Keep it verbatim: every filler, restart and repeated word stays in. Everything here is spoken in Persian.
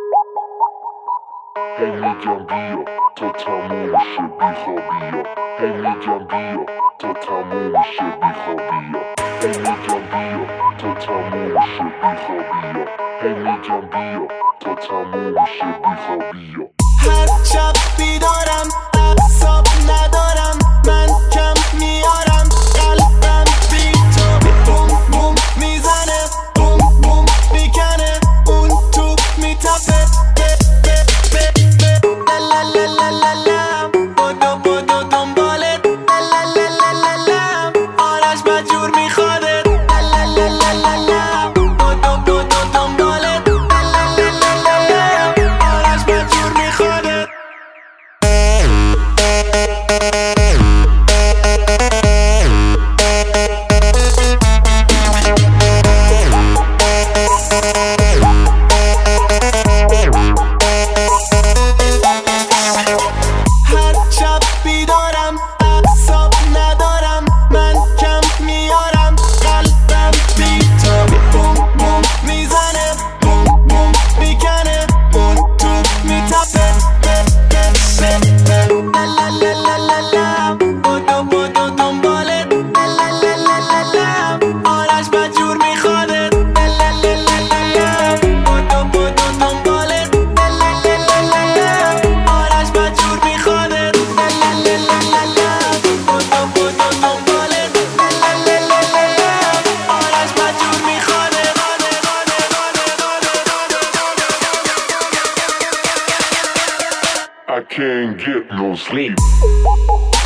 هی میگم بیا تا تموم شه بیخوابیا. هی میگم بیا تا تموم شه بیخوابیا. هی میگم بیا تا تموم شه بیخوابیا. هی میگم بیا تا تموم شه بیخوابیا. هر شب بیدارم اعصاب ندارم، من کم میارم قلبم بی تو بوم بوم میزنه، بوم بوم میکنه، اون تو میتپه لالالالالالم، بدو بدو دنبالت لالالالالالم، آرش مجبور میخوادت لالالالالالم، بدو بدو دنبالت لالالالالالم، آرش مجبور میخوادت. هر شب بیدارم اعصاب ندارم، من کم میارم قلبم بی تو بوم بوم میزنه، بوم بوم میکنه، اون تو میتپه لالالالالالم، بدو بدو دنبالت لالالالالالم، آرش مجبور میخوادت لالالالالالم، بدو بدو دنبالت لالالالالالم، آرش مجبور میخوادت لالالالالالم، بدو بدو دنبالت لالالالالالم، آرش مجبور میخوادت. I can't get no sleep.